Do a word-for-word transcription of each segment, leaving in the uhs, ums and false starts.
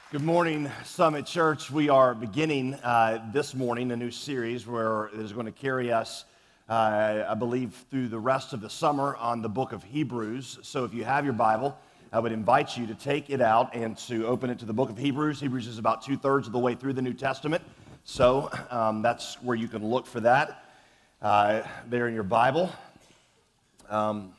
Good morning, Summit Church. We are beginning uh, this morning a new series where it is going to carry us, uh, I believe, through the rest of the summer on the book of Hebrews. So if you have your Bible, I would invite you to take it out and to open it to the book of Hebrews. Hebrews is about two-thirds of the way through the New Testament. So um, that's where you can look for that uh, there in your Bible. Um,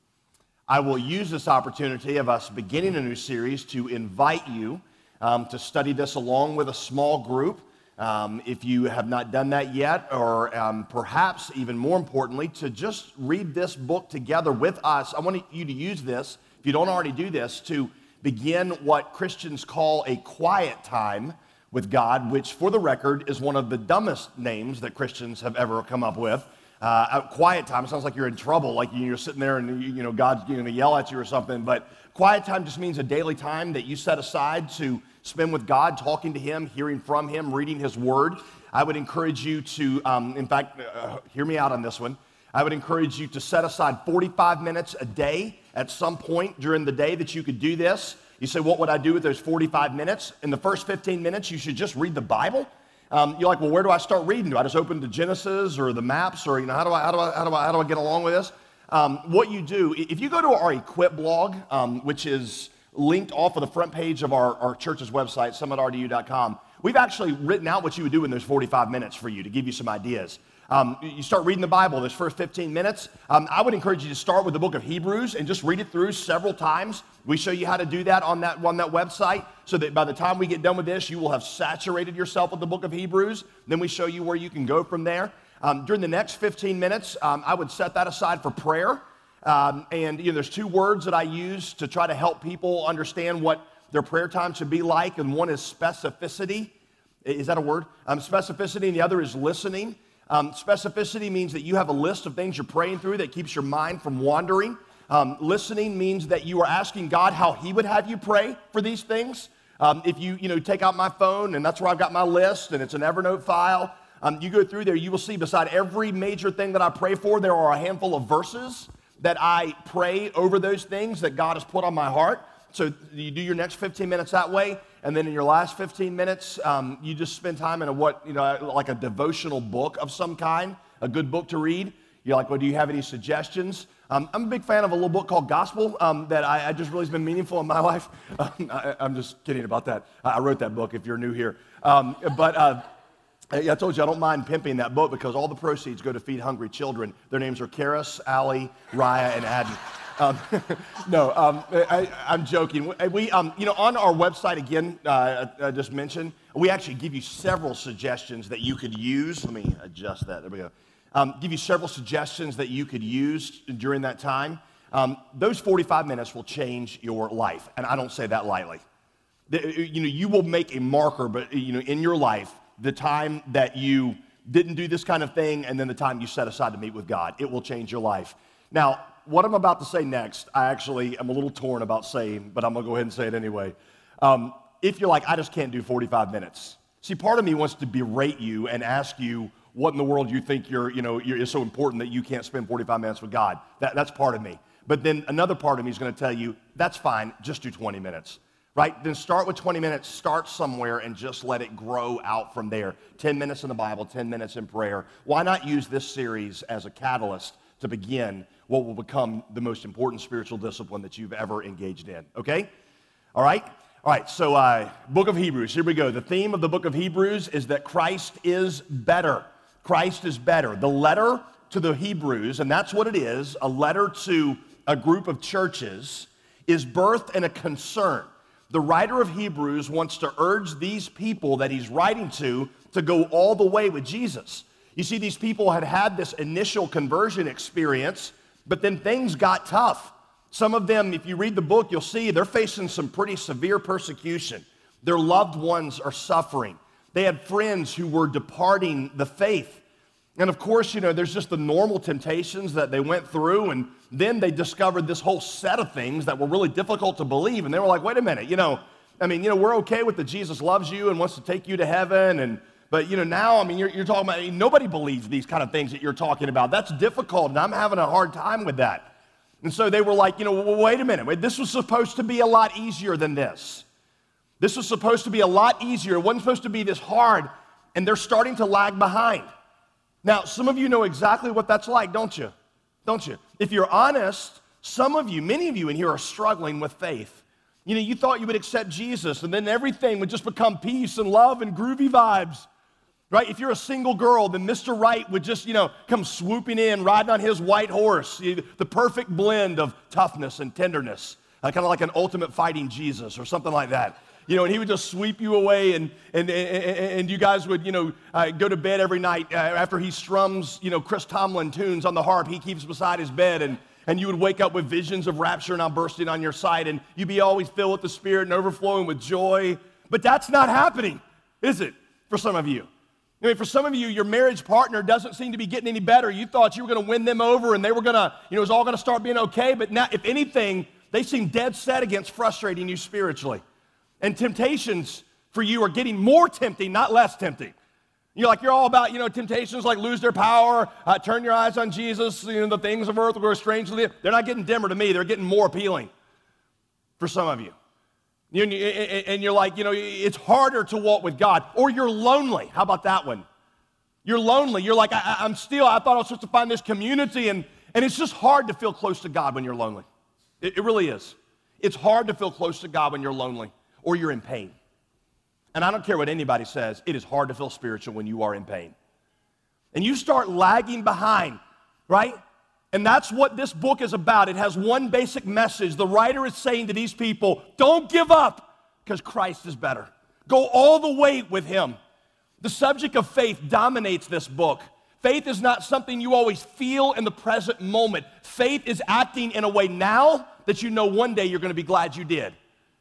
I will use this opportunity of us beginning a new series to invite you Um, to study this along with a small group. Um, if you have not done that yet, or um, perhaps even more importantly, to just read this book together with us. I want you to use this, if you don't already do this, to begin what Christians call a quiet time with God, which for the record is one of the dumbest names that Christians have ever come up with. Uh, a quiet time, it sounds like you're in trouble, like you're sitting there and you know God's going to yell at you or something, but quiet time just means a daily time that you set aside to spend with God, talking to Him, hearing from Him, reading His Word. I would encourage you to, um, in fact, uh, hear me out on this one. I would encourage you to set aside forty-five minutes a day at some point during the day that you could do this. You say, what would I do with those forty-five minutes? In the first fifteen minutes, you should just read the Bible. Um, you're like, well, where do I start reading? Do I just open to Genesis or the maps, or you know, how do I, how do I, how do I, how do I get along with this? Um, what you do, if you go to our Equip blog, um, which is linked off of the front page of our, our church's website, summit r d u dot com, we've actually written out what you would do in those forty-five minutes for you to give you some ideas. Um, you start reading the Bible, those first fifteen minutes. Um, I would encourage you to start with the book of Hebrews and just read it through several times. We show you how to do that on that, on that website, so that by the time we get done with this, you will have saturated yourself with the book of Hebrews. Then we show you where you can go from there. Um, during the next fifteen minutes, um, I would set that aside for prayer. Um, and you know, there's two words that I use to try to help people understand what their prayer time should be like, and one is specificity. Is that a word? Um, specificity, and the other is listening. Um, specificity means that you have a list of things you're praying through that keeps your mind from wandering. Um, listening means that you are asking God how He would have you pray for these things. Um, if you, you know, take out my phone, and that's where I've got my list, and it's an Evernote file, um, you go through there, you will see beside every major thing that I pray for, there are a handful of verses that I pray over those things that God has put on my heart. So you do your next fifteen minutes that way, and then in your last fifteen minutes, um, you just spend time in a what, you know, like a devotional book of some kind, a good book to read. You're like, well, do you have any suggestions? Um, I'm a big fan of a little book called Gospel um, that I, I just really has been meaningful in my life. Um, I, I'm just kidding about that. I wrote that book if you're new here. Um, but uh, I told you I don't mind pimping that book because all the proceeds go to feed hungry children. Their names are Karis, Allie, Raya, and Adden. Um, no, um, I, I'm joking. We, um, you know, on our website again, uh, I just mentioned, we actually give you several suggestions that you could use. Let me adjust that. There we go. Um, give you several suggestions that you could use during that time. Um, those forty-five minutes will change your life, and I don't say that lightly. The, you know, you will make a marker, but you know, in your life, the time that you didn't do this kind of thing, and then the time you set aside to meet with God, it will change your life. Now, what I'm about to say next, I actually am a little torn about saying, but I'm going to go ahead and say it anyway. Um, if you're like, I just can't do forty-five minutes. See, part of me wants to berate you and ask you what in the world you think you're, you know, you're, is so important that you can't spend forty-five minutes with God. That, that's part of me. But then another part of me is going to tell you, that's fine, just do twenty minutes. Right? Then start with twenty minutes, start somewhere, and just let it grow out from there. ten minutes in the Bible, ten minutes in prayer. Why not use this series as a catalyst to begin what will become the most important spiritual discipline that you've ever engaged in? Okay? All right? All right, so uh, book of Hebrews, here we go. The theme of the book of Hebrews is that Christ is better. Christ is better. The letter to the Hebrews, and that's what it is, a letter to a group of churches, is birthed in a concern. The writer of Hebrews wants to urge these people that he's writing to to go all the way with Jesus. You see, these people had had this initial conversion experience, but then things got tough. Some of them, if you read the book, you'll see they're facing some pretty severe persecution. Their loved ones are suffering. They had friends who were departing the faith. And of course, you know, there's just the normal temptations that they went through, and then they discovered this whole set of things that were really difficult to believe, and they were like, wait a minute, you know, I mean, you know, we're okay with that Jesus loves you and wants to take you to heaven, and but, you know, now, I mean, you're, you're talking about, nobody believes these kind of things that you're talking about. That's difficult, and I'm having a hard time with that. And so they were like, you know, well, wait a minute, wait, this was supposed to be a lot easier than this. This was supposed to be a lot easier. It wasn't supposed to be this hard, and they're starting to lag behind. Now, some of you know exactly what that's like, don't you? Don't you? If you're honest, some of you, many of you in here are struggling with faith. You know, you thought you would accept Jesus, and then everything would just become peace and love and groovy vibes, right? If you're a single girl, then Mister Right would just, you know, come swooping in, riding on his white horse, the perfect blend of toughness and tenderness, uh, kind of like an ultimate fighting Jesus or something like that. You know, and he would just sweep you away, and and and, and you guys would, you know, uh, go to bed every night uh, after he strums, you know, Chris Tomlin tunes on the harp he keeps beside his bed, and and you would wake up with visions of rapture now bursting on your sight, and you'd be always filled with the Spirit and overflowing with joy. But that's not happening, is it, for some of you? I mean, for some of you, your marriage partner doesn't seem to be getting any better. You thought you were going to win them over, and they were going to, you know, it was all going to start being okay, but now, if anything, they seem dead set against frustrating you spiritually. And temptations for you are getting more tempting, not less tempting. You're like, you're all about, you know, temptations like lose their power, uh, turn your eyes on Jesus, you know, the things of earth will grow strangely. They're not getting dimmer to me. They're getting more appealing for some of you. You and, you. and you're like, you know, it's harder to walk with God. Or you're lonely. How about that one? You're lonely. You're like, I, I'm still, I thought I was supposed to find this community, and, and it's just hard to feel close to God when you're lonely. It, it really is. It's hard to feel close to God when you're lonely or you're in pain. And I don't care what anybody says, it is hard to feel spiritual when you are in pain. And you start lagging behind, right? And that's what this book is about. It has one basic message. The writer is saying to these people, don't give up, because Christ is better. Go all the way with him. The subject of faith dominates this book. Faith is not something you always feel in the present moment. Faith is acting in a way now that you know one day you're going to be glad you did.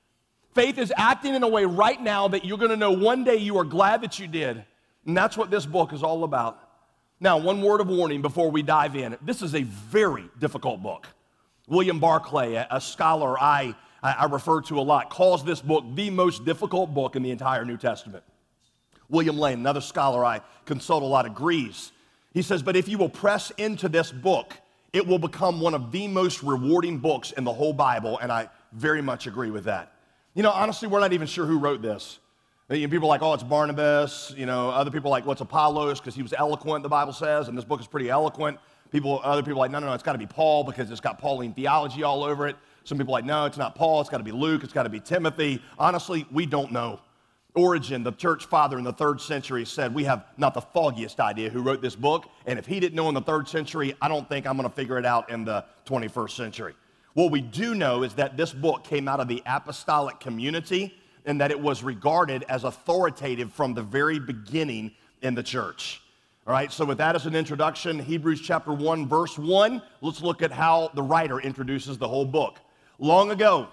Faith is acting in a way right now that you're going to know one day you are glad that you did. And that's what this book is all about. Now, one word of warning before we dive in. This is a very difficult book. William Barclay, a scholar I, I refer to a lot, calls this book the most difficult book in the entire New Testament. William Lane, another scholar I consult a lot, agrees. He says, but if you will press into this book, it will become one of the most rewarding books in the whole Bible, and I very much agree with that. You know, honestly, we're not even sure who wrote this. You know, people are like, oh, it's Barnabas. You know, other people are like, well, it's Apollos because he was eloquent, the Bible says, and this book is pretty eloquent. People, other people are like, no, no, no, it's got to be Paul because it's got Pauline theology all over it. Some people are like, no, it's not Paul. It's got to be Luke. It's got to be Timothy. Honestly, we don't know. Origen, the church father in the third century, said, we have not the foggiest idea who wrote this book, and if he didn't know in the third century, I don't think I'm going to figure it out in the twenty-first century. What we do know is that this book came out of the apostolic community and that it was regarded as authoritative from the very beginning in the church. All right, so with that as an introduction, Hebrews chapter one, verse one, let's look at how the writer introduces the whole book. Long ago,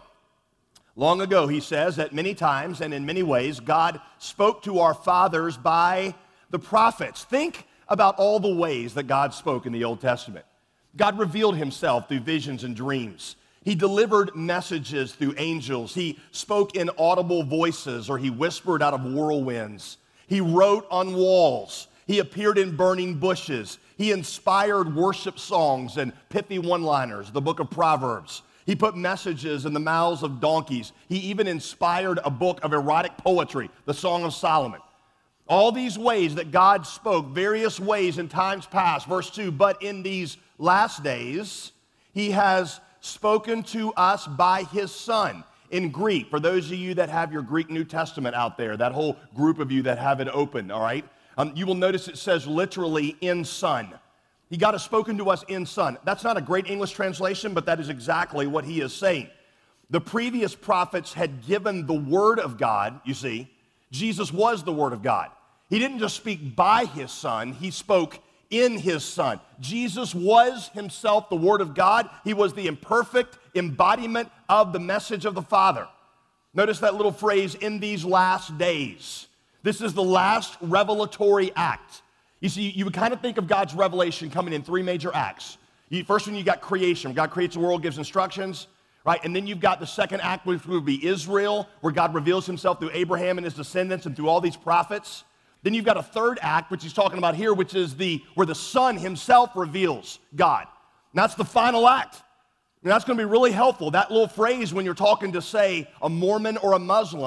long ago, he says that many times and in many ways, God spoke to our fathers by the prophets. Think about all the ways that God spoke in the Old Testament. God revealed himself through visions and dreams. He delivered messages through angels. He spoke in audible voices, or he whispered out of whirlwinds. He wrote on walls. He appeared in burning bushes. He inspired worship songs and pithy one-liners, the book of Proverbs. He put messages in the mouths of donkeys. He even inspired a book of erotic poetry, the Song of Solomon. All these ways that God spoke, various ways in times past. Verse two, but in these last days, he has spoken to us by his Son. In Greek, for those of you that have your Greek New Testament out there, that whole group of you that have it open, all right? Um, you will notice it says literally in Son. He God has spoken to us in Son. That's not a great English translation, but that is exactly what he is saying. The previous prophets had given the Word of God, you see. Jesus was the Word of God. He didn't just speak by his Son, he spoke in his Son. Jesus was himself the Word of God. He was the imperfect embodiment of the message of the Father. Notice that little phrase, in these last days. This is the last revelatory act. You see, you would kind of think of God's revelation coming in three major acts. You, first one, you got creation. God creates the world, gives instructions, right? And then you've got the second act, which would be Israel, where God reveals himself through Abraham and his descendants and through all these prophets. Then you've got a third act, which he's talking about here, which is the where the Son himself reveals God. And that's the final act. And that's going to be really helpful. That little phrase when you're talking to, say, a Mormon or a Muslim,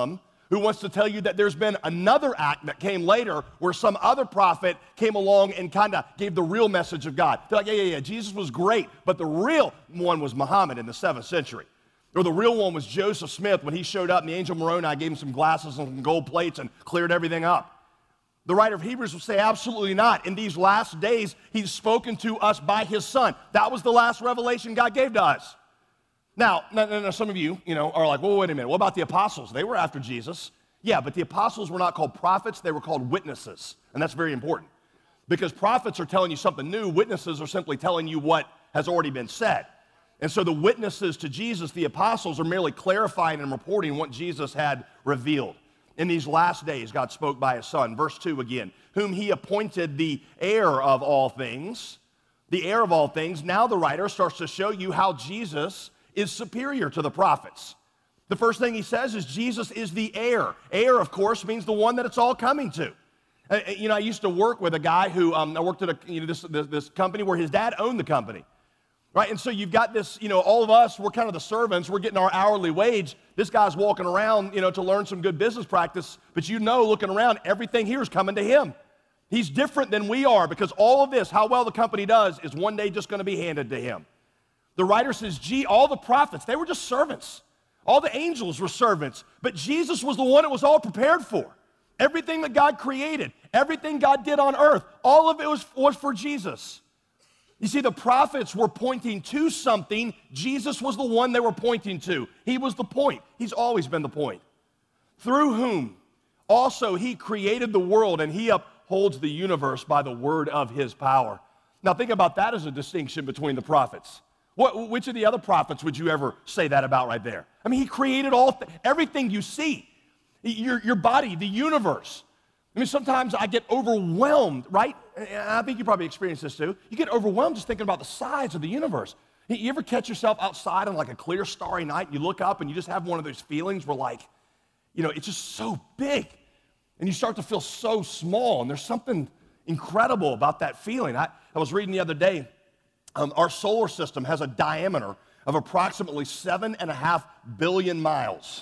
who wants to tell you that there's been another act that came later where some other prophet came along and kind of gave the real message of God. They're like, yeah, yeah, yeah, Jesus was great, but the real one was Muhammad in the seventh century. Or the real one was Joseph Smith when he showed up and the angel Moroni gave him some glasses and some gold plates and cleared everything up. The writer of Hebrews will say, absolutely not. In these last days, he's spoken to us by his son. That was the last revelation God gave to us. Now, now, now, some of you, you know, are like, well, wait a minute. What about the apostles? They were after Jesus. Yeah, but the apostles were not called prophets. They were called witnesses. And that's very important. Because prophets are telling you something new. Witnesses are simply telling you what has already been said. And so the witnesses to Jesus, the apostles, are merely clarifying and reporting what Jesus had revealed. In these last days, God spoke by his son. Verse two again, whom he appointed the heir of all things. The heir of all things. Now the writer starts to show you how Jesus is superior to the prophets. The first thing he says is Jesus is the heir. Heir, of course, means the one that it's all coming to. Uh, you know, I used to work with a guy who, um, I worked at a, you know, this, this, this company where his dad owned the company. Right, and so you've got this, you know, all of us, we're kind of the servants, we're getting our hourly wage. This guy's walking around, you know, to learn some good business practice, but you know, looking around, everything here is coming to him. He's different than we are because all of this, how well the company does, is one day just going to be handed to him. The writer says, gee, all the prophets, they were just servants. All the angels were servants, but Jesus was the one it was all prepared for. Everything that God created, everything God did on earth, all of it was, was for Jesus. You see, the prophets were pointing to something. Jesus was the one they were pointing to. He was the point. He's always been the point. Through whom also he created the world, and he upholds the universe by the word of his power. Now think about that as a distinction between the prophets. What, which of the other prophets would you ever say that about right there? I mean, he created all th- everything you see, your, your body, the universe. I mean, sometimes I get overwhelmed, right? And I think you probably experienced this too. You get overwhelmed just thinking about the size of the universe. You ever catch yourself outside on like a clear, starry night, and you look up and you just have one of those feelings where like, you know, it's just so big, and you start to feel so small, and there's something incredible about that feeling. I, I was reading the other day, um, our solar system has a diameter of approximately seven and a half billion miles.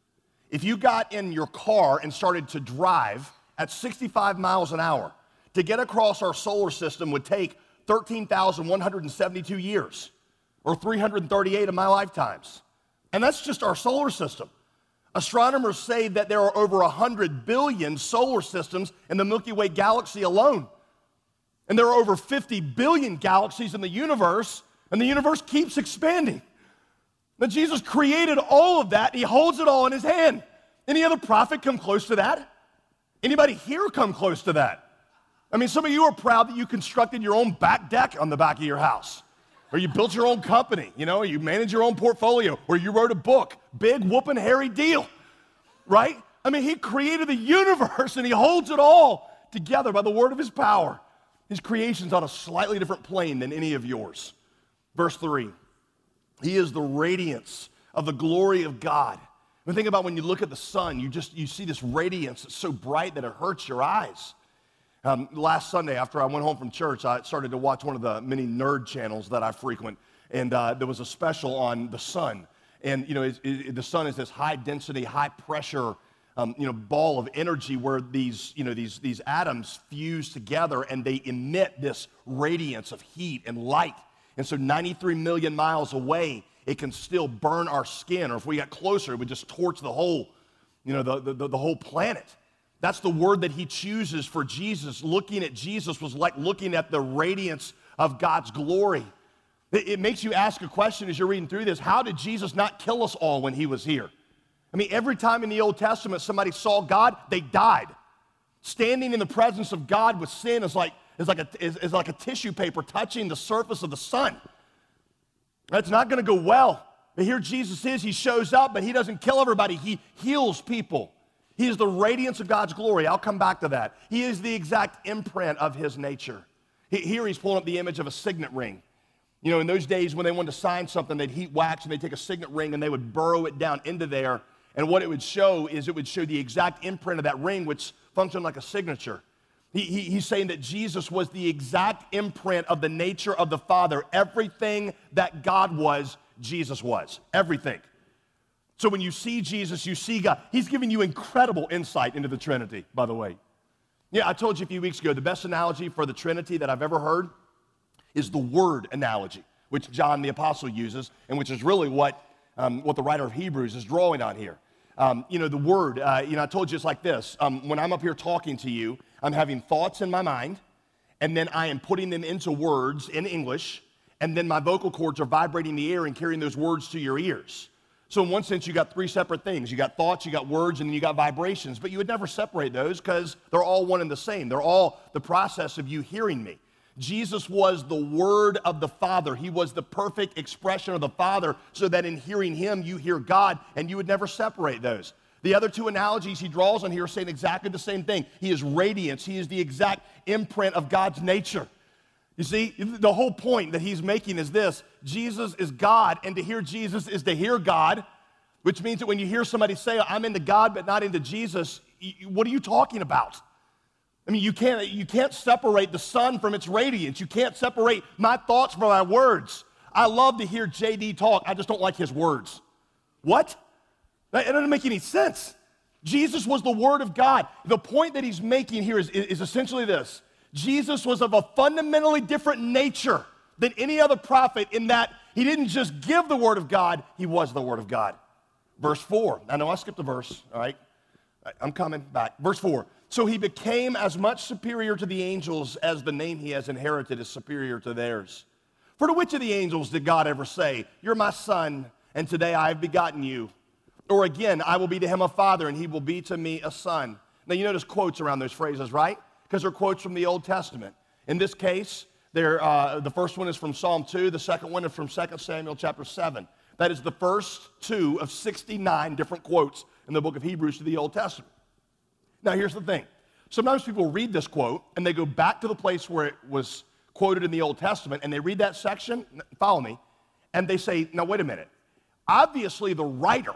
If you got in your car and started to drive at sixty-five miles an hour, to get across our solar system would take thirteen thousand one hundred seventy-two years, or three hundred thirty-eight of my lifetimes. And that's just our solar system. Astronomers say that there are over one hundred billion solar systems in the Milky Way galaxy alone. And there are over fifty billion galaxies in the universe, and the universe keeps expanding. Now, Jesus created all of that, and he holds it all in his hand. Any other prophet come close to that? Anybody here come close to that? I mean, some of you are proud that you constructed your own back deck on the back of your house, or you built your own company, you know, you manage your own portfolio, or you wrote a book. Big whooping hairy deal, right? I mean, he created the universe, and he holds it all together by the word of his power. His creation's on a slightly different plane than any of yours. Verse three, he is the radiance of the glory of God. I mean, think about when you look at the sun, you just, you see this radiance that's so bright that it hurts your eyes. Um, last Sunday, after I went home from church, I started to watch one of the many nerd channels that I frequent, and uh, there was a special on the sun. And, you know, it, it, the sun is this high-density, high-pressure, um, you know, ball of energy where these, you know, these, these atoms fuse together, and they emit this radiance of heat and light. And so ninety-three million miles away, it can still burn our skin, or if we got closer, it would just torch the whole, you know, the, the, the whole planet. That's the word that he chooses for Jesus. Looking at Jesus was like looking at the radiance of God's glory. It, it makes you ask a question as you're reading through this. How did Jesus not kill us all when he was here? I mean, every time in the Old Testament somebody saw God, they died. Standing in the presence of God with sin is like, is like, a, is, is like a tissue paper touching the surface of the sun. That's not going to go well. But here Jesus is. He shows up, but he doesn't kill everybody. He heals people. He is the radiance of God's glory. I'll come back to that. He is the exact imprint of his nature. He, here he's pulling up the image of a signet ring. You know, in those days when they wanted to sign something, they'd heat wax and they'd take a signet ring and they would burrow it down into there. And what it would show is it would show the exact imprint of that ring, which functioned like a signature. He, he, he's saying that Jesus was the exact imprint of the nature of the Father. Everything that God was, Jesus was. Everything. So when you see Jesus, you see God. He's giving you incredible insight into the Trinity, by the way. Yeah, I told you a few weeks ago, the best analogy for the Trinity that I've ever heard is the word analogy, which John the Apostle uses, and which is really what, um, what the writer of Hebrews is drawing on here. Um, you know, the word, uh, you know, I told you it's like this. Um, when I'm up here talking to you, I'm having thoughts in my mind, and then I am putting them into words in English, and then my vocal cords are vibrating the air and carrying those words to your ears. So in one sense, you got three separate things. You got thoughts, you got words, and then you got vibrations, but you would never separate those because they're all one and the same. They're all the process of you hearing me. Jesus was the Word of the Father. He was the perfect expression of the Father, so that in hearing Him, you hear God, and you would never separate those. The other two analogies he draws on here are saying exactly the same thing. He is radiance. He is the exact imprint of God's nature. You see, the whole point that he's making is this: Jesus is God, and to hear Jesus is to hear God, which means that when you hear somebody say, I'm into God but not into Jesus, what are you talking about? I mean, you can't, you can't separate the sun from its radiance. You can't separate my thoughts from my words. I love to hear J D talk. I just don't like his words. What? That doesn't make any sense. Jesus was the Word of God. The point that he's making here is, is essentially this: Jesus was of a fundamentally different nature than any other prophet in that he didn't just give the Word of God, he was the Word of God. Verse four. I know I skipped a verse, all right? I'm coming back. Verse four. So he became as much superior to the angels as the name he has inherited is superior to theirs. For to which of the angels did God ever say, you're my son, and today I have begotten you? Or again, I will be to him a father, and he will be to me a son. Now you notice quotes around those phrases, right? Because they're quotes from the Old Testament. In this case, they're, uh, the first one is from Psalm two, the second one is from Second Samuel chapter seven. That is the first two of sixty-nine different quotes in the book of Hebrews to the Old Testament. Now here's the thing. Sometimes people read this quote and they go back to the place where it was quoted in the Old Testament and they read that section, follow me, and they say, now wait a minute. Obviously the writer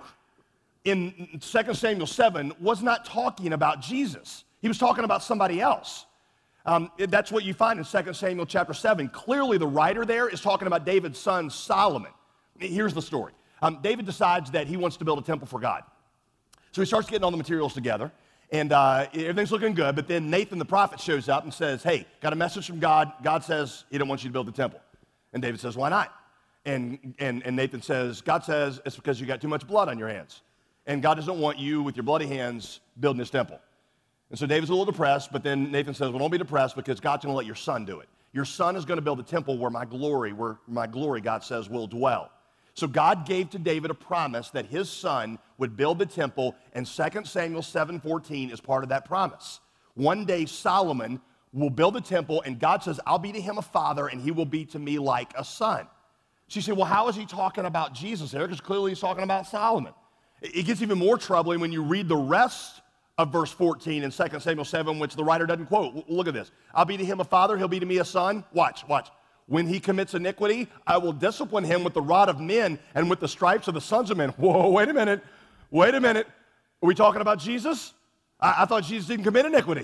in Second Samuel seven was not talking about Jesus. He was talking about somebody else. Um, that's what you find in Second Samuel chapter seven. Clearly the writer there is talking about David's son Solomon. Here's the story. Um, David decides that he wants to build a temple for God. So he starts getting all the materials together, and uh, everything's looking good, but then Nathan the prophet shows up and says, hey, got a message from God. God says he don't want you to build the temple. And David says, why not? And, and, and Nathan says, God says it's because you got too much blood on your hands. And God doesn't want you with your bloody hands building his temple. And so David's a little depressed, but then Nathan says, well, don't be depressed because God's going to let your son do it. Your son is going to build a temple where my glory, where my glory, God says, will dwell. So God gave to David a promise that his son would build the temple, and Second Samuel seven fourteen is part of that promise. One day Solomon will build the temple, and God says, I'll be to him a father, and he will be to me like a son. She said, well, how is he talking about Jesus there? Because clearly he's talking about Solomon. It gets even more troubling when you read the rest of verse fourteen in Second Samuel seven, which the writer doesn't quote. Look at this. I'll be to him a father, he'll be to me a son. Watch, watch. When he commits iniquity, I will discipline him with the rod of men and with the stripes of the sons of men. Whoa, wait a minute. Wait a minute. Are we talking about Jesus? I, I thought Jesus didn't commit iniquity.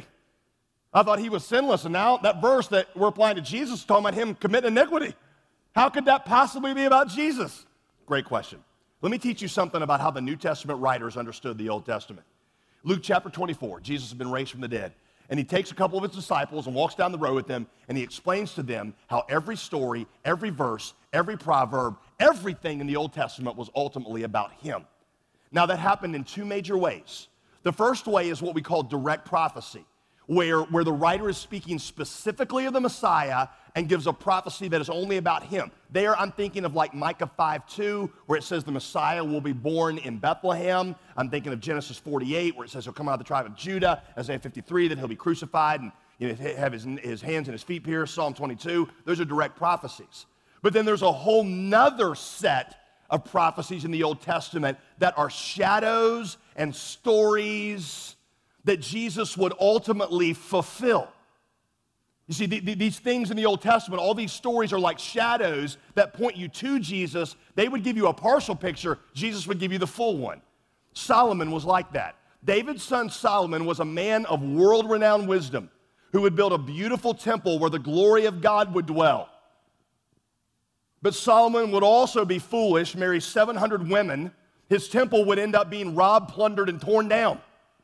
I thought he was sinless. And now that verse that we're applying to Jesus is talking about him committing iniquity. How could that possibly be about Jesus? Great question. Let me teach you something about how the New Testament writers understood the Old Testament. Luke chapter twenty-four, Jesus has been raised from the dead. And he takes a couple of his disciples and walks down the road with them, and he explains to them how every story, every verse, every proverb, everything in the Old Testament was ultimately about him. Now, that happened in two major ways. The first way is what we call direct prophecy, where, where the writer is speaking specifically of the Messiah and gives a prophecy that is only about him. There, I'm thinking of like Micah five two, where it says the Messiah will be born in Bethlehem. I'm thinking of Genesis forty-eight, where it says he'll come out of the tribe of Judah. Isaiah fifty-three, that he'll be crucified and you know, have his, his hands and his feet pierced. Psalm twenty-two, those are direct prophecies. But then there's a whole nother set of prophecies in the Old Testament that are shadows and stories that Jesus would ultimately fulfill. You see, the, the, these things in the Old Testament, all these stories are like shadows that point you to Jesus. They would give you a partial picture. Jesus would give you the full one. Solomon was like that. David's son Solomon was a man of world-renowned wisdom who would build a beautiful temple where the glory of God would dwell. But Solomon would also be foolish, marry seven hundred women, His temple would end up being robbed, plundered, and torn down.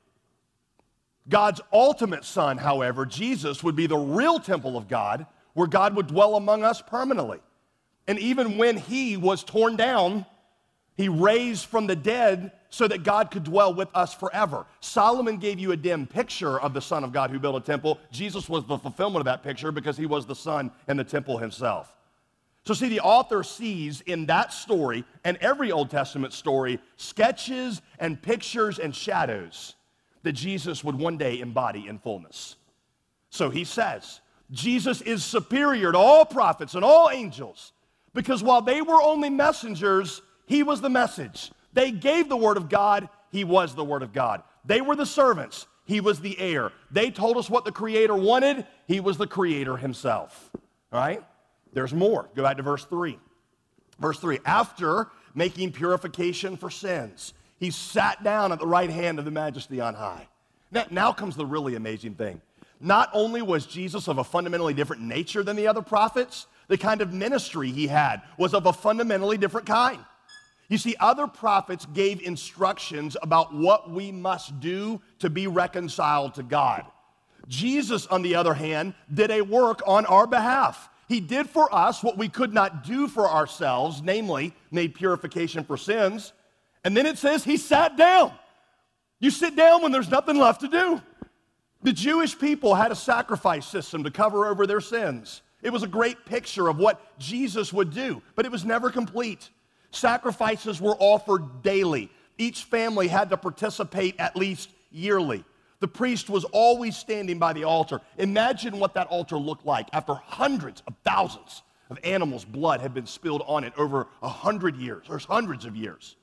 God's ultimate Son, however, Jesus, would be the real temple of God, where God would dwell among us permanently. And even when he was torn down, he raised from the dead so that God could dwell with us forever. Solomon gave you a dim picture of the Son of God who built a temple. Jesus was the fulfillment of that picture because he was the Son and the temple himself. So see, the author sees in that story and every Old Testament story sketches and pictures and shadows that Jesus would one day embody in fullness. So he says, Jesus is superior to all prophets and all angels because while they were only messengers, he was the message. They gave the word of God, he was the word of God. They were the servants, he was the heir. They told us what the Creator wanted, he was the Creator himself. All right? There's more. Go back to verse three. Verse three, after making purification for sins, he sat down at the right hand of the Majesty on high. Now, now comes the really amazing thing. Not only was Jesus of a fundamentally different nature than the other prophets, the kind of ministry he had was of a fundamentally different kind. You see, other prophets gave instructions about what we must do to be reconciled to God. Jesus, on the other hand, did a work on our behalf. He did for us what we could not do for ourselves, namely, made purification for sins. And then it says he sat down. You sit down when there's nothing left to do. The Jewish people had a sacrifice system to cover over their sins. It was a great picture of what Jesus would do, but it was never complete. Sacrifices were offered daily. Each family had to participate at least yearly. The priest was always standing by the altar. Imagine what that altar looked like after hundreds of thousands of animals' blood had been spilled on it over a hundred years, or hundreds of years.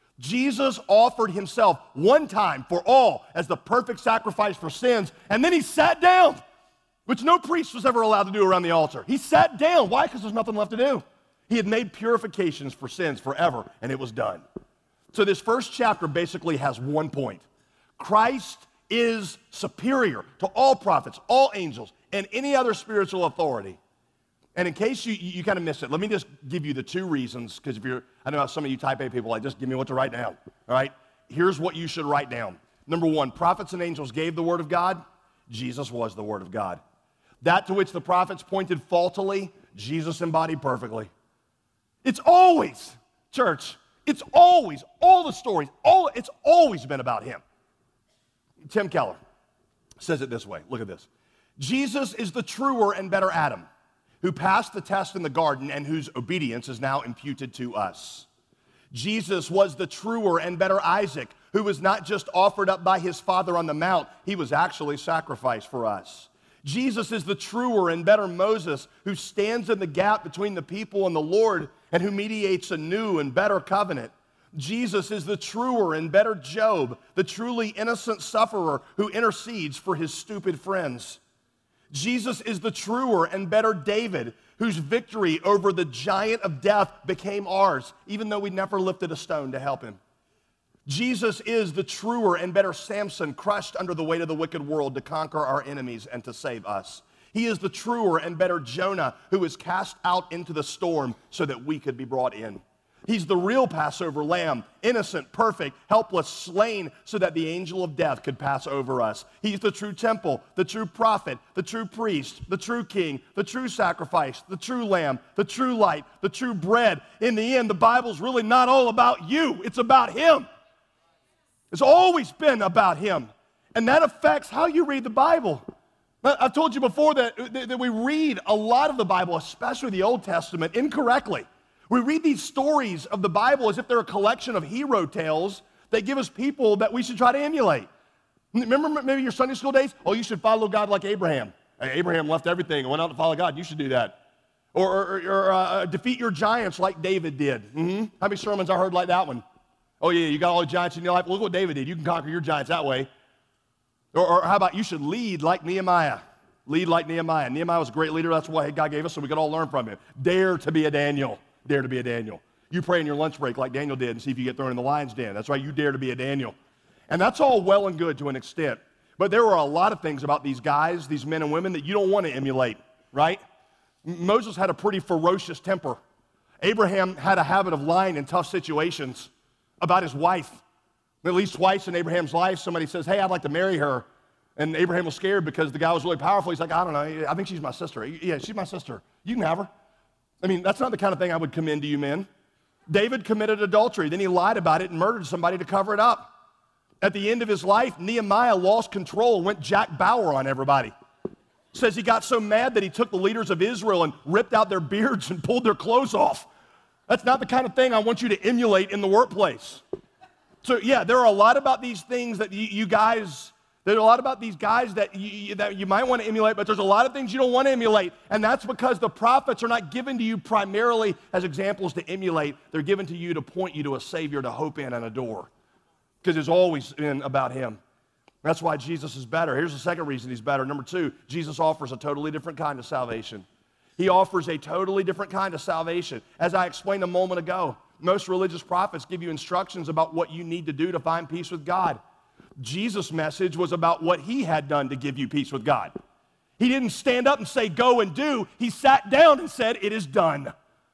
Jesus offered himself one time for all as the perfect sacrifice for sins, and then he sat down, which no priest was ever allowed to do around the altar. He sat down. Why? Because there's nothing left to do. He had made purifications for sins forever, and it was done. So this first chapter basically has one point. Christ is superior to all prophets, all angels, and any other spiritual authority. And in case you, you kind of missed it, let me just give you the two reasons, because if you're, I know some of you type A people, like, just give me what to write down, all right? Here's what you should write down. Number one, prophets and angels gave the word of God. Jesus was the word of God. That to which the prophets pointed faultily, Jesus embodied perfectly. It's always, church, it's always, all the stories, all, it's always been about him. Tim Keller says it this way. Look at this. Jesus is the truer and better Adam who passed the test in the garden and whose obedience is now imputed to us. Jesus was the truer and better Isaac who was not just offered up by his father on the mount, he was actually sacrificed for us. Jesus is the truer and better Moses who stands in the gap between the people and the Lord and who mediates a new and better covenant. Jesus is the truer and better Job, the truly innocent sufferer who intercedes for his stupid friends. Jesus is the truer and better David, whose victory over the giant of death became ours, even though we never lifted a stone to help him. Jesus is the truer and better Samson, crushed under the weight of the wicked world to conquer our enemies and to save us. He is the truer and better Jonah, who was cast out into the storm so that we could be brought in. He's the real Passover lamb, innocent, perfect, helpless, slain so that the angel of death could pass over us. He's the true temple, the true prophet, the true priest, the true king, the true sacrifice, the true lamb, the true light, the true bread. In the end, the Bible's really not all about you. It's about him. It's always been about him. And that affects how you read the Bible. I've told you before that, that we read a lot of the Bible, especially the Old Testament, incorrectly. We read these stories of the Bible as if they're a collection of hero tales that give us people that we should try to emulate. Remember maybe your Sunday school days? Oh, you should follow God like Abraham. Hey, Abraham left everything and went out to follow God. You should do that. Or, or, or uh, defeat your giants like David did. Mm-hmm. How many sermons I heard like that one? Oh, yeah, you got all the giants in your life. Look what David did. You can conquer your giants that way. Or, or how about you should lead like Nehemiah? Lead like Nehemiah. Nehemiah was a great leader. That's what God gave us so we could all learn from him. Dare to be a Daniel. Dare to be a Daniel. You pray in your lunch break like Daniel did and see if you get thrown in the lion's den. That's right, you dare to be a Daniel. And that's all well and good to an extent. But there were a lot of things about these guys, these men and women, that you don't want to emulate, right? Moses had a pretty ferocious temper. Abraham had a habit of lying in tough situations. about his wife. At least twice in Abraham's life, somebody says, hey, I'd like to marry her. And Abraham was scared because the guy was really powerful. He's like, I don't know, I think she's my sister. Yeah, she's my sister. You can have her. I mean, that's not the kind of thing I would commend to you men. David committed adultery. Then he lied about it and murdered somebody to cover it up. At the end of his life, Nehemiah lost control and went Jack Bauer on everybody. Says he got so mad that he took the leaders of Israel and ripped out their beards and pulled their clothes off. That's not the kind of thing I want you to emulate in the workplace. So yeah, there are a lot about these things that you, you guys, there's a lot about these guys that you, that you might want to emulate, but there's a lot of things you don't want to emulate. And that's because the prophets are not given to you primarily as examples to emulate. They're given to you to point you to a Savior to hope in and adore. Because it's always been about him. That's why Jesus is better. Here's the second reason he's better. Number two, Jesus offers a totally different kind of salvation. He offers a totally different kind of salvation. As I explained a moment ago, most religious prophets give you instructions about what you need to do to find peace with God. Jesus' message was about what he had done to give you peace with God. He didn't stand up and say, go and do. He sat down and said, it is done.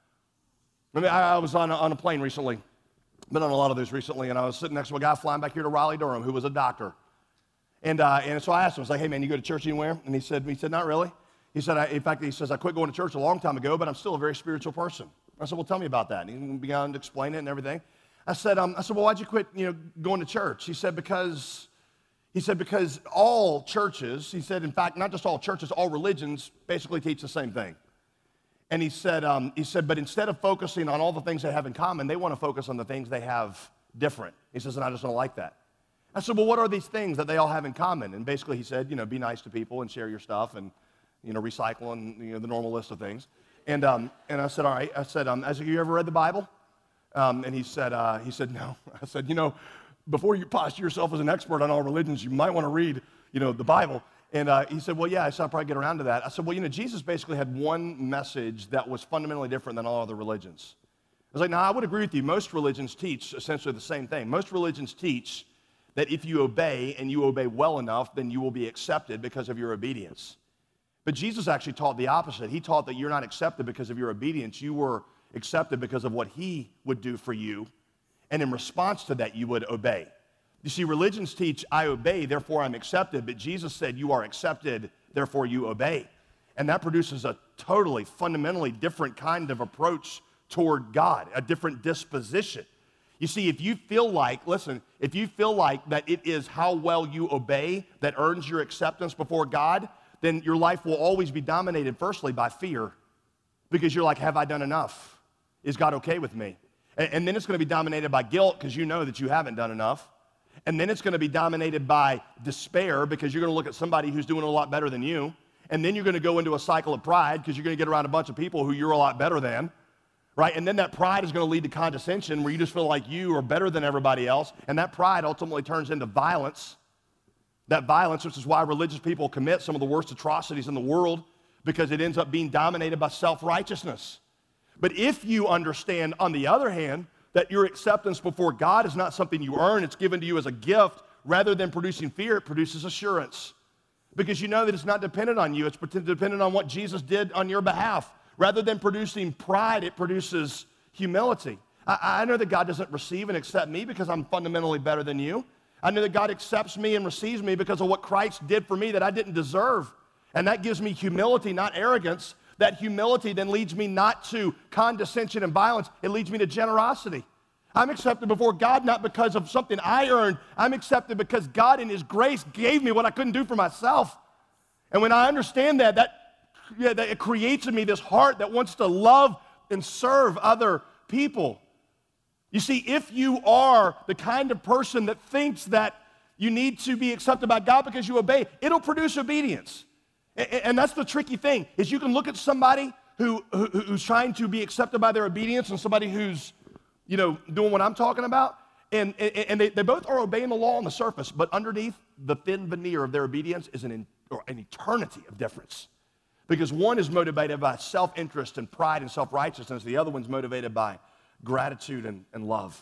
I mean, I was on a, on a plane recently. Been on a lot of those recently, and I was sitting next to a guy flying back here to Raleigh, Durham, who was a doctor. And, uh, and so I asked him, I was like, hey, man, you go to church anywhere? And he said, he said, not really. He said, I, in fact, he says, I quit going to church a long time ago, but I'm still a very spiritual person. I said, well, tell me about that. And he began to explain it and everything. I said, um, I said, well, why'd you quit, you know, going to church? He said, because, he said, because all churches, he said, in fact, not just all churches, all religions basically teach the same thing. And he said, um, he said, but instead of focusing on all the things they have in common, they want to focus on the things they have different. He says, and I just don't like that. I said, well, what are these things that they all have in common? And basically he said, you know, be nice to people and share your stuff and, you know, recycle and, you know, the normal list of things. And, um, and I said, all right. I said, um, have you ever read the Bible? Um, and he said, uh, he said, no. I said, you know, before you posture yourself as an expert on all religions, you might want to read, you know, the Bible. And uh, he said, well, yeah, I said, I'll probably get around to that. I said, well, you know, Jesus basically had one message that was fundamentally different than all other religions. I was like, no, I would agree with you. Most religions teach essentially the same thing. Most religions teach that if you obey and you obey well enough, then you will be accepted because of your obedience. But Jesus actually taught the opposite. He taught that you're not accepted because of your obedience. You were accepted because of what he would do for you. And in response to that, you would obey. You see, religions teach, I obey, therefore I'm accepted. But Jesus said, you are accepted, therefore you obey. And that produces a totally, fundamentally different kind of approach toward God, a different disposition. You see, if you feel like, listen, if you feel like that it is how well you obey that earns your acceptance before God, then your life will always be dominated, firstly, by fear. Because you're like, have I done enough? Is God okay with me? And, and then it's going to be dominated by guilt because you know that you haven't done enough. And then it's going to be dominated by despair because you're going to look at somebody who's doing a lot better than you. And then you're going to go into a cycle of pride because you're going to get around a bunch of people who you're a lot better than. Right? And then that pride is going to lead to condescension where you just feel like you are better than everybody else. And that pride ultimately turns into violence. That violence, which is why religious people commit some of the worst atrocities in the world, because it ends up being dominated by self-righteousness. But if you understand, on the other hand, that your acceptance before God is not something you earn, it's given to you as a gift, rather than producing fear, it produces assurance. Because you know that it's not dependent on you, it's dependent on what Jesus did on your behalf. Rather than producing pride, it produces humility. I, I know that God doesn't receive and accept me because I'm fundamentally better than you. I know that God accepts me and receives me because of what Christ did for me that I didn't deserve. And that gives me humility, not arrogance. That humility then leads me not to condescension and violence. It leads me to generosity. I'm accepted before God not because of something I earned. I'm accepted because God in his grace gave me what I couldn't do for myself. And when I understand that, that, yeah, that it creates in me this heart that wants to love and serve other people. You see, if you are the kind of person that thinks that you need to be accepted by God because you obey, it'll produce obedience. And that's the tricky thing, is you can look at somebody who, who, who's trying to be accepted by their obedience and somebody who's, you know, doing what I'm talking about, and, and, and they, they both are obeying the law on the surface, but underneath the thin veneer of their obedience is an, or an eternity of difference. Because one is motivated by self-interest and pride and self-righteousness. The other one's motivated by gratitude and, and love.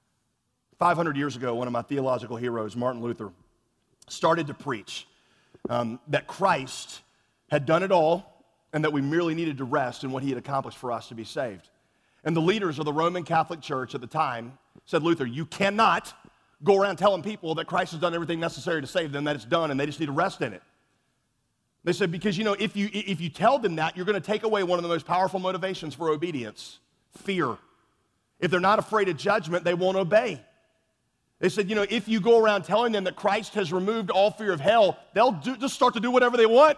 five hundred years ago, one of my theological heroes, Martin Luther, started to preach um, that Christ had done it all and that we merely needed to rest in what he had accomplished for us to be saved. And the leaders of the Roman Catholic Church at the time said Luther, you cannot go around telling people that Christ has done everything necessary to save them, that it's done, and they just need to rest in it. They said, because, you know, if you, if you tell them that, you're going to take away one of the most powerful motivations for obedience, fear. If they're not afraid of judgment, they won't obey. They said, you know, if you go around telling them that Christ has removed all fear of hell, they'll do, just start to do whatever they want.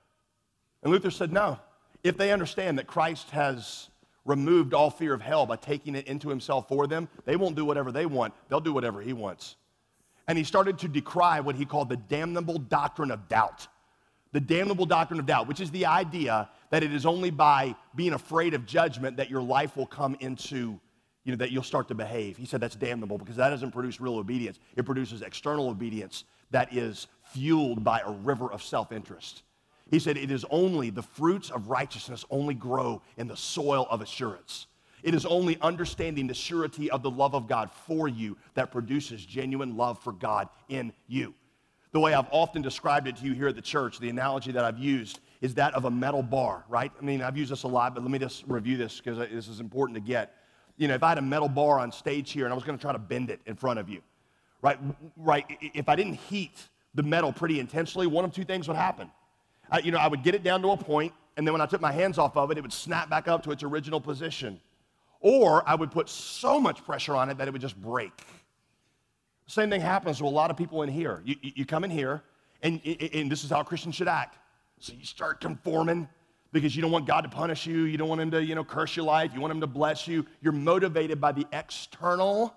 And Luther said, no. If they understand that Christ has removed all fear of hell by taking it into himself for them, they won't do whatever they want. They'll do whatever he wants. And he started to decry what he called the damnable doctrine of doubt. The damnable doctrine of doubt, which is the idea that it is only by being afraid of judgment that your life will come into, you know, that you'll start to behave. He said that's damnable because that doesn't produce real obedience. It produces external obedience that is fueled by a river of self-interest. He said it is only, the fruits of righteousness only grow in the soil of assurance. It is only understanding the surety of the love of God for you that produces genuine love for God in you. The way I've often described it to you here at the church, the analogy that I've used is that of a metal bar, right? I mean, I've used this a lot, but let me just review this because this is important to get. You know, if I had a metal bar on stage here and I was going to try to bend it in front of you, right? Right? If I didn't heat the metal pretty intensely, one of two things would happen. I, you know, I would get it down to a point, and then when I took my hands off of it, it would snap back up to its original position. Or I would put so much pressure on it that it would just break. Same thing happens to a lot of people in here. You, you come in here, and, and this is how Christians should act. So you start conforming because you don't want God to punish you. You don't want him to, you know, curse your life. You want him to bless you. You're motivated by the external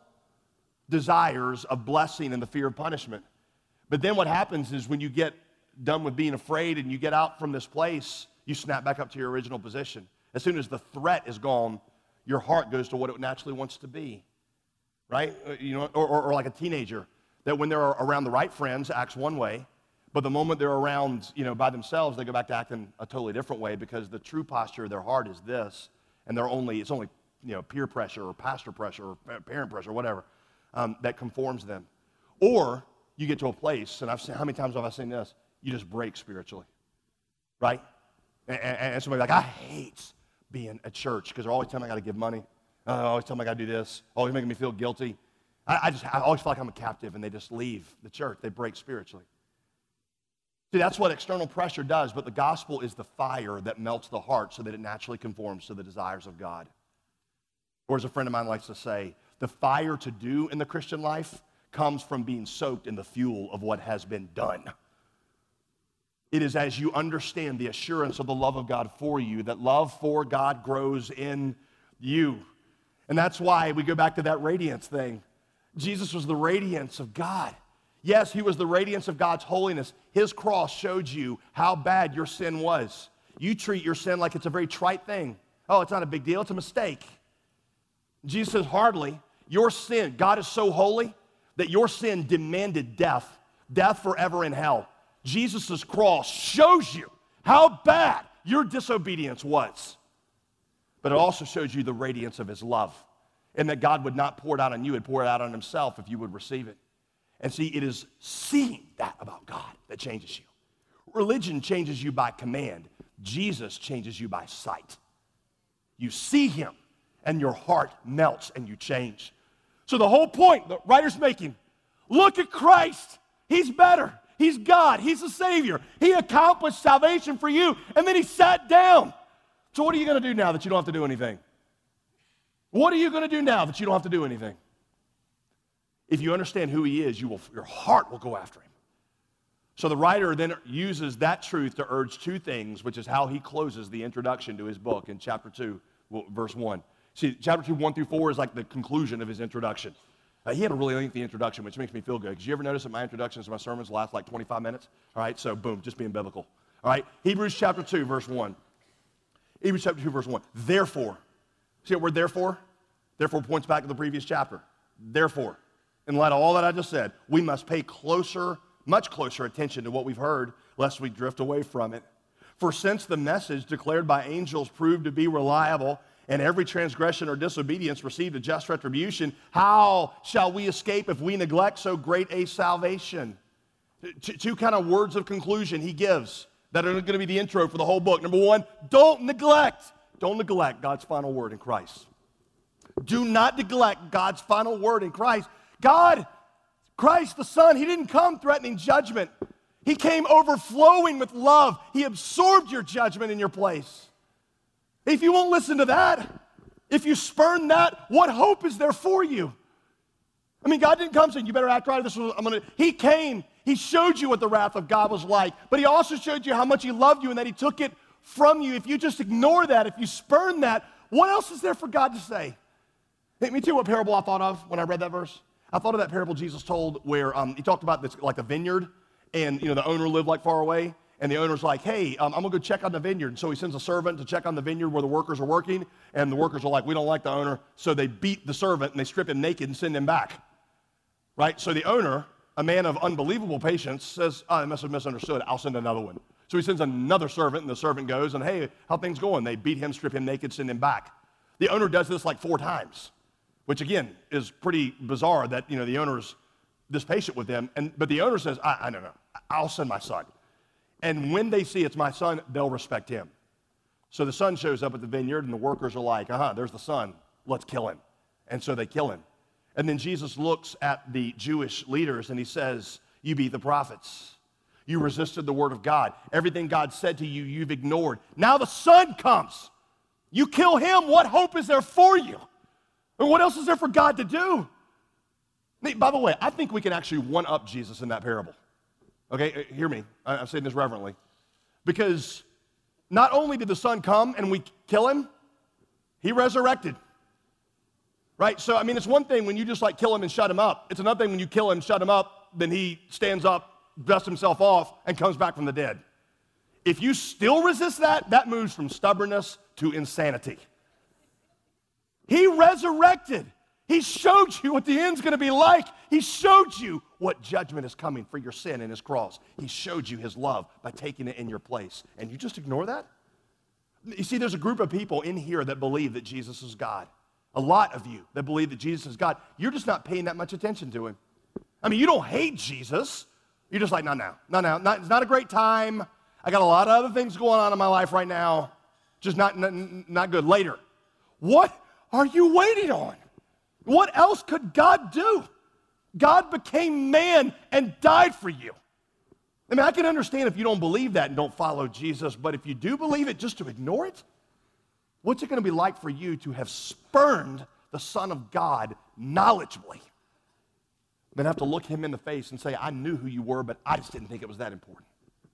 desires of blessing and the fear of punishment. But then what happens is when you get done with being afraid and you get out from this place, you snap back up to your original position. As soon as the threat is gone, your heart goes to what it naturally wants to be. Right? You know, or, or, or like a teenager that when they're around the right friends acts one way, but the moment they're around, you know, by themselves, they go back to acting a totally different way because the true posture of their heart is this, and they're only, it's only, you know, peer pressure or pastor pressure or parent pressure or whatever um, that conforms them. Or you get to a place, and I've seen, how many times have I seen this? You just break spiritually, right? And, and, and somebody's like, I hate being at church because they're always telling me I got to give money. Uh, always tell me I got to do this. Always making me feel guilty. I, I just I always feel like I'm a captive, and they just leave the church. They break spiritually. See, that's what external pressure does, but the gospel is the fire that melts the heart so that it naturally conforms to the desires of God. Or as a friend of mine likes to say, the fire to do in the Christian life comes from being soaked in the fuel of what has been done. It is as you understand the assurance of the love of God for you that love for God grows in you. And that's why we go back to that radiance thing. Jesus was the radiance of God. Yes, he was the radiance of God's holiness. His cross showed you how bad your sin was. You treat your sin like it's a very trite thing. Oh, it's not a big deal, it's a mistake. Jesus says, hardly. Your sin, God is so holy that your sin demanded death, death forever in hell. Jesus' cross shows you how bad your disobedience was. But it also shows you the radiance of his love, and that God would not pour it out on you, he'd pour it out on himself if you would receive it. And see, it is seeing that about God that changes you. Religion changes you by command. Jesus changes you by sight. You see him, and your heart melts, and you change. So the whole point the writer's making, look at Christ. He's better. He's God. He's the Savior. He accomplished salvation for you, and then he sat down. So what are you going to do now that you don't have to do anything? What are you going to do now that you don't have to do anything? If you understand who he is, you will, your heart will go after him. So the writer then uses that truth to urge two things, which is how he closes the introduction to his book in chapter two, verse one. See, chapter two, one through four is like the conclusion of his introduction. Uh, he had a really lengthy introduction, which makes me feel good. Because you ever notice that my introductions to my sermons last like twenty-five minutes? All right, so boom, just being biblical. All right, Hebrews chapter two, verse one. Hebrews chapter two, verse one. Therefore, see that word therefore? Therefore points back to the previous chapter. Therefore, in light of all that I just said, we must pay closer, much closer attention to what we've heard, lest we drift away from it. For since the message declared by angels proved to be reliable, and every transgression or disobedience received a just retribution, how shall we escape if we neglect so great a salvation? Two, two kind of words of conclusion he gives that are going to be the intro for the whole book. Number one, don't neglect. Don't neglect God's final word in Christ. Do not neglect God's final word in Christ. God, Christ the Son, he didn't come threatening judgment. He came overflowing with love. He absorbed your judgment in your place. If you won't listen to that, if you spurn that, what hope is there for you? I mean, God didn't come saying, you better act right. This was, I'm gonna. He came, he showed you what the wrath of God was like, but he also showed you how much he loved you and that he took it from you. If you just ignore that, if you spurn that, what else is there for God to say? Hey, me too, what parable I thought of when I read that verse? I thought of that parable Jesus told where um, he talked about this, like a vineyard, and you know the owner lived like far away, and the owner's like, hey, um, I'm gonna go check on the vineyard. And so he sends a servant to check on the vineyard where the workers are working, and the workers are like, we don't like the owner, so they beat the servant and they strip him naked and send him back, right? So the owner, a man of unbelievable patience, says, oh, I must have misunderstood, I'll send another one. So he sends another servant, and the servant goes, and hey, how things going? They beat him, strip him naked, send him back. The owner does this like four times, which again is pretty bizarre that, you know, the owner's this patient with them, and but the owner says, I, I don't know, I'll send my son. And when they see it's my son, they'll respect him. So the son shows up at the vineyard, and the workers are like, uh-huh, there's the son, let's kill him. And so they kill him. And then Jesus looks at the Jewish leaders, and he says, you beat the prophets. You resisted the word of God. Everything God said to you, you've ignored. Now the son comes. You kill him, what hope is there for you? And what else is there for God to do? By the way, I think we can actually one-up Jesus in that parable. Okay, hear me. I'm saying this reverently. Because not only did the son come and we kill him, he resurrected. Right? So, I mean, it's one thing when you just like kill him and shut him up. It's another thing when you kill him, shut him up, then he stands up, dusts himself off, and comes back from the dead. If you still resist that, that moves from stubbornness to insanity. He resurrected. He showed you what the end's going to be like. He showed you what judgment is coming for your sin in his cross. He showed you his love by taking it in your place. And you just ignore that? You see, there's a group of people in here that believe that Jesus is God. A lot of you that believe that Jesus is God. You're just not paying that much attention to him. I mean, you don't hate Jesus. You're just like, no, no, no, no. Not, it's not a great time. I got a lot of other things going on in my life right now. Just not, not, not good. Later. What are you waiting on? What else could God do? God became man and died for you. I mean, I can understand if you don't believe that and don't follow Jesus, but if you do believe it, just to ignore it, what's it going to be like for you to have spurned the Son of God knowledgeably? Then have to look him in the face and say, I knew who you were, but I just didn't think it was that important.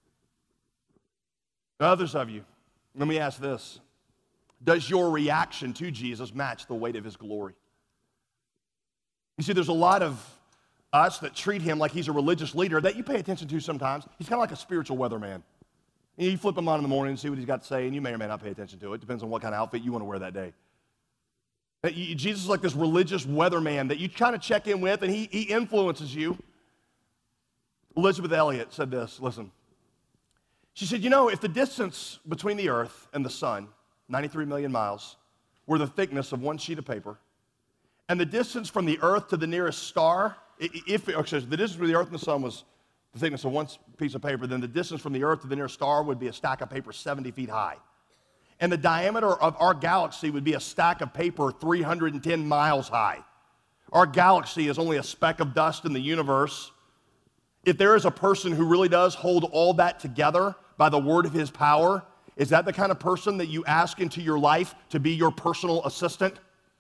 Others of you, let me ask this. Does your reaction to Jesus match the weight of his glory? You see, there's a lot of us that treat him like he's a religious leader that you pay attention to sometimes. He's kind of like a spiritual weatherman. You flip him on in the morning and see what he's got to say, and you may or may not pay attention to it. Depends on what kind of outfit you want to wear that day. Jesus is like this religious weatherman that you kind of check in with, and he, he influences you. Elizabeth Elliot said this, listen. She said, you know, if the distance between the earth and the sun, ninety-three million miles, were the thickness of one sheet of paper, and the distance from the earth to the nearest star, if okay, the distance between the earth and the sun was the thickness of one piece of paper, then the distance from the earth to the nearest star would be a stack of paper seventy feet high. And the diameter of our galaxy would be a stack of paper three hundred ten miles high. Our galaxy is only a speck of dust in the universe. If there is a person who really does hold all that together by the word of his power, is that the kind of person that you ask into your life to be your personal assistant?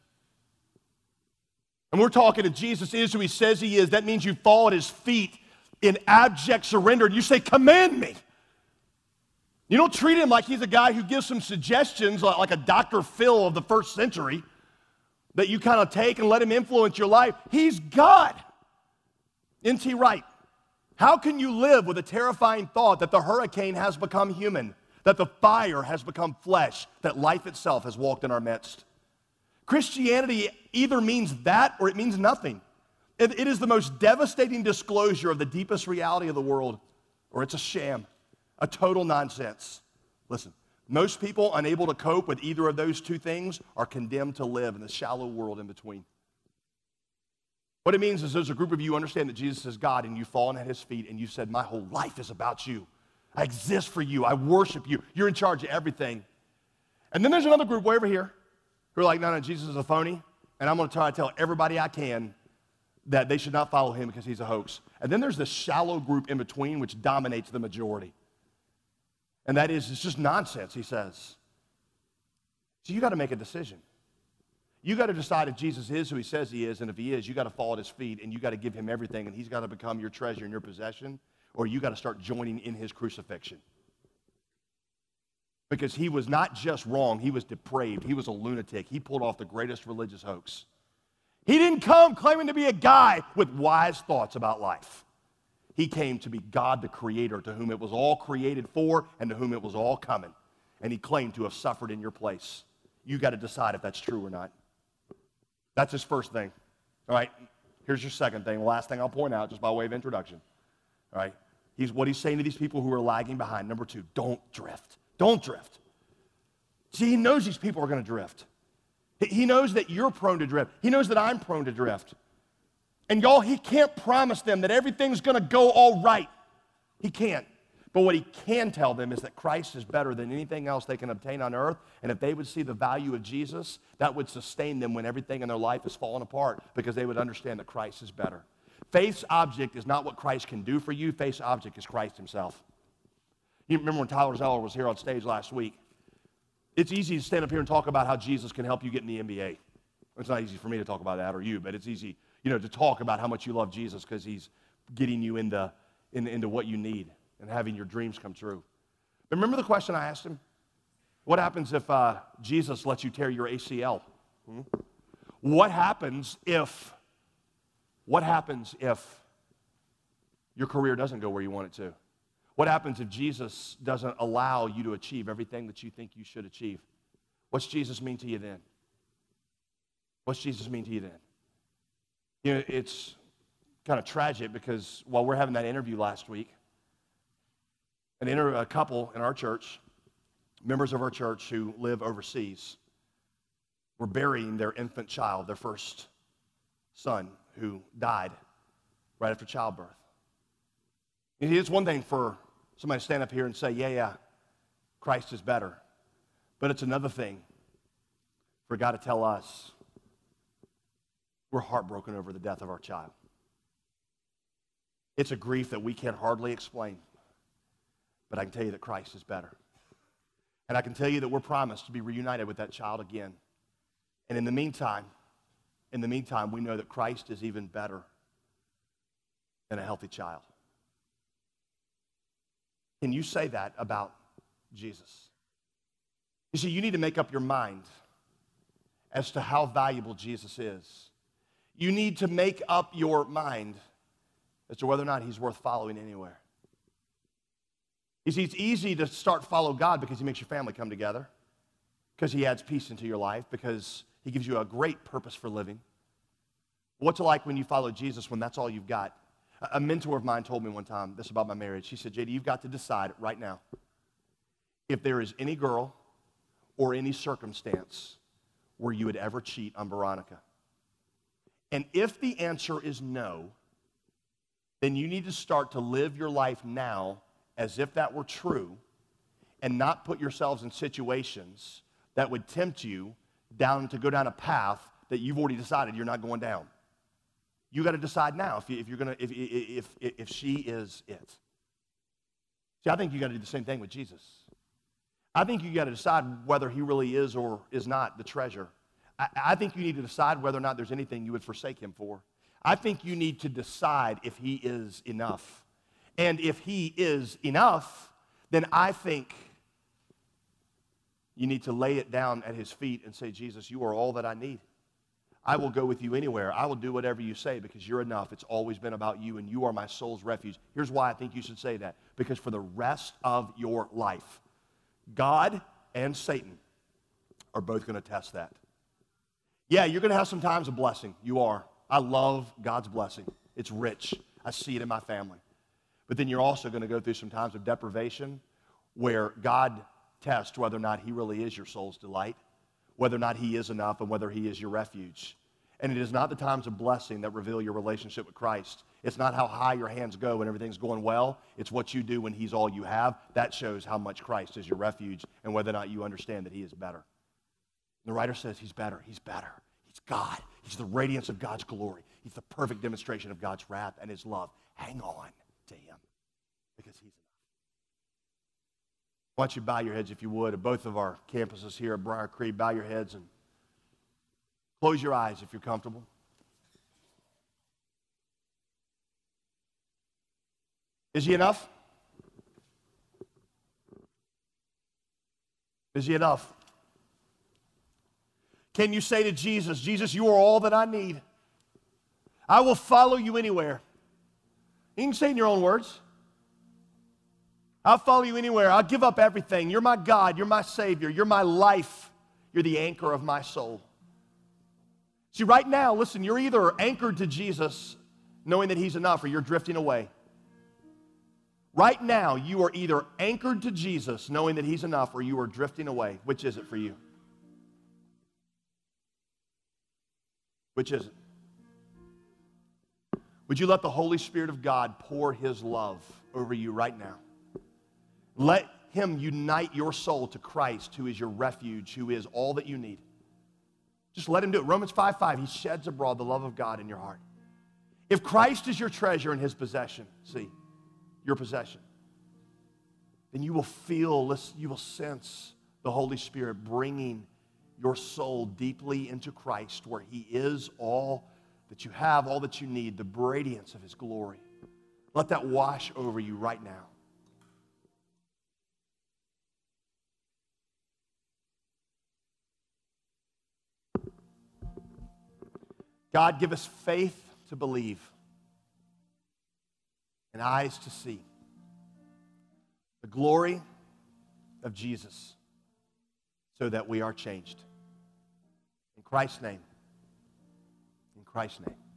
And we're talking if Jesus is who he says he is, that means you fall at his feet in abject surrender and you say, command me. You don't treat him like he's a guy who gives some suggestions like a Doctor Phil of the first century that you kind of take and let him influence your life. He's God. N T Wright, how can you live with a terrifying thought that the hurricane has become human, that the fire has become flesh, that life itself has walked in our midst? Christianity either means that or it means nothing. It, it is the most devastating disclosure of the deepest reality of the world, or it's a sham, a total nonsense. Listen, most people unable to cope with either of those two things are condemned to live in the shallow world in between. What it means is there's a group of you who understand that Jesus is God and you've fallen at his feet and you said, my whole life is about you. I exist for you. I worship you. You're in charge of everything. And then there's another group way over here who are like, no, no, Jesus is a phony. and I'm going to try to tell everybody I can that they should not follow him because he's a hoax. And then there's this shallow group in between which dominates the majority. And that is, it's just nonsense, he says. So you got to make a decision. You got to decide if Jesus is who he says he is, and if he is, you got to fall at his feet, and you got to give him everything, and he's got to become your treasure and your possession, or you got to start joining in his crucifixion. Because he was not just wrong, he was depraved. He was a lunatic. He pulled off the greatest religious hoax. He didn't come claiming to be a guy with wise thoughts about life. He came to be God the Creator, to whom it was all created for and to whom it was all coming. And he claimed to have suffered in your place. You got to decide if that's true or not. That's his first thing. All right, here's your second thing, the last thing I'll point out just by way of introduction. All right, he's what he's saying to these people who are lagging behind. Number two, don't drift. Don't drift. See, he knows these people are going to drift. He knows that you're prone to drift. He knows that I'm prone to drift. And y'all, he can't promise them that everything's going to go all right. He can't. But what he can tell them is that Christ is better than anything else they can obtain on earth. And if they would see the value of Jesus, that would sustain them when everything in their life is falling apart, because they would understand that Christ is better. Faith's object is not what Christ can do for you. Faith's object is Christ himself. You remember when Tyler Zeller was here on stage last week? It's easy to stand up here and talk about how Jesus can help you get in the N B A. It's not easy for me to talk about that, or you, but it's easy, you know, to talk about how much you love Jesus because he's getting you into, in, into what you need and having your dreams come true. But remember the question I asked him? What happens if uh, Jesus lets you tear your A C L? Hmm? What happens if, what happens if your career doesn't go where you want it to? What happens if Jesus doesn't allow you to achieve everything that you think you should achieve? What's Jesus mean to you then? What's Jesus mean to you then? You know, it's kind of tragic because while we're having that interview last week, an inter- a couple in our church, members of our church who live overseas, were burying their infant child, their first son, who died right after childbirth. And it's one thing for somebody to stand up here and say, yeah, yeah, Christ is better. But it's another thing for God to tell us we're heartbroken over the death of our child. It's a grief that we can hardly explain. But I can tell you that Christ is better. And I can tell you that we're promised to be reunited with that child again. And in the meantime, in the meantime, we know that Christ is even better than a healthy child. Can you say that about Jesus? You see, you need to make up your mind as to how valuable Jesus is. You need to make up your mind as to whether or not he's worth following anywhere. You see, it's easy to start follow God because he makes your family come together, because he adds peace into your life, because he gives you a great purpose for living. What's it like when you follow Jesus when that's all you've got? A mentor of mine told me one time this about my marriage. She said, J D, you've got to decide right now if there is any girl or any circumstance where you would ever cheat on Veronica. And if the answer is no, then you need to start to live your life now as if that were true and not put yourselves in situations that would tempt you down to go down a path that you've already decided you're not going down. You got to decide now if, you, if you're gonna if, if if if she is it. See, I think you got to do the same thing with Jesus. I think you got to decide whether he really is or is not the treasure. I, I think you need to decide whether or not there's anything you would forsake him for. I think you need to decide if he is enough. And if he is enough, then I think you need to lay it down at his feet and say, Jesus, you are all that I need. I will go with you anywhere. I will do whatever you say because you're enough. It's always been about you, and you are my soul's refuge. Here's why I think you should say that. Because for the rest of your life, God and Satan are both going to test that. Yeah, you're going to have some times of blessing. You are. I love God's blessing. It's rich. I see it in my family. But then you're also going to go through some times of deprivation where God tests whether or not he really is your soul's delight, whether or not he is enough, and whether he is your refuge. And it is not the times of blessing that reveal your relationship with Christ. It's not how high your hands go when everything's going well. It's what you do when he's all you have. That shows how much Christ is your refuge and whether or not you understand that he is better. The writer says he's better. He's better. He's God. He's the radiance of God's glory. He's the perfect demonstration of God's wrath and his love. Hang on to him because he's enough. Why don't you bow your heads if you would at both of our campuses here at Briar Creek. Bow your heads and close your eyes if you're comfortable. Is he enough? Is he enough? Can you say to Jesus, Jesus, you are all that I need. I will follow you anywhere. You can say it in your own words. I'll follow you anywhere. I'll give up everything. You're my God. You're my Savior. You're my life. You're the anchor of my soul. See, right now, listen, you're either anchored to Jesus, knowing that he's enough, or you're drifting away. Right now, you are either anchored to Jesus, knowing that he's enough, or you are drifting away. Which is it for you? Which is it? Would you let the Holy Spirit of God pour his love over you right now? Let him unite your soul to Christ, who is your refuge, who is all that you need. Just let him do it. Romans five five, he sheds abroad the love of God in your heart. If Christ is your treasure and his possession, see, your possession, then you will feel, you will sense the Holy Spirit bringing your soul deeply into Christ, where he is all that you have, all that you need, the radiance of his glory. Let that wash over you right now. God, give us faith to believe and eyes to see the glory of Jesus so that we are changed. In Christ's name. In Christ's name.